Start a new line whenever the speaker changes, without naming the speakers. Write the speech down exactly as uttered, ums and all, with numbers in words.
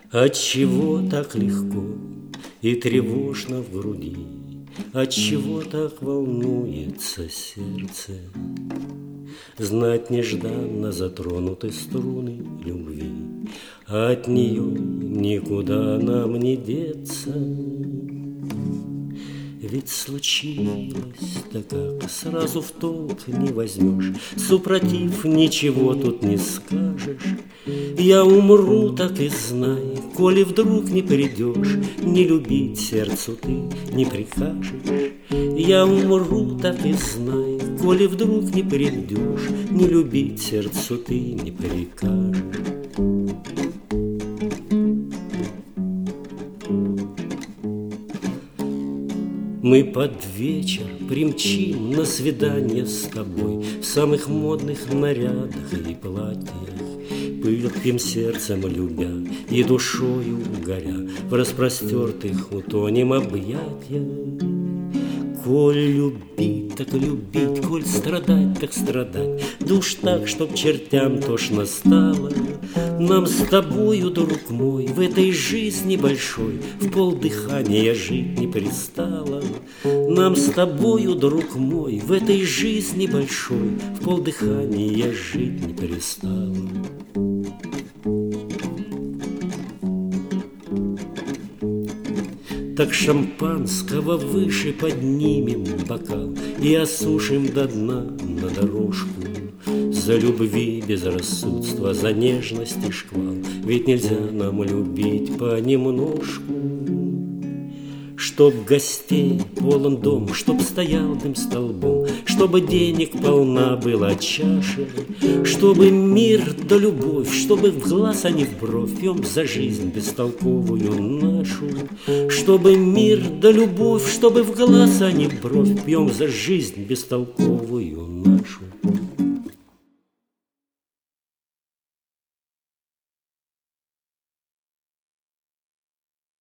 Отчего так легко и тревожно в груди, отчего так волнуется сердце? Знать нежданно затронуты струны любви, а от нее никуда нам не деться. Ведь случилось-то как, сразу в толк не возьмешь, супротив ничего тут не скажешь. Я умру, так и знай, коли вдруг не придешь, не любить сердцу ты не прикажешь. Я умру, так и знай, коли вдруг не придешь, не любить сердцу ты не прикажешь. Мы под вечер примчим на свидание с тобой в самых модных нарядах и платьях, пылким сердцем любя и душою горя, в распростертых утонем объятиях. Коль любить, так любить, коль страдать, так страдать, да уж так, чтоб чертям тошно стало. Нам с тобою, друг мой, в этой жизни большой в полдыхания жить не пристало. Нам с тобою, друг мой, в этой жизни большой в полдыхания жить не пристало. Так шампанского выше поднимем бокал и осушим до дна на дорожку. За любви безрассудство, за нежности шквал, ведь нельзя нам любить понемножку. Чтоб гостей полон дом, чтоб стоял дым столбом, чтобы денег полна была чаша, чтобы мир да любовь, чтобы в глаз, а не в бровь, пьем за жизнь бестолковую нашу. Чтобы мир да любовь, чтобы в глаз, а не в бровь, пьем за жизнь бестолковую нашу.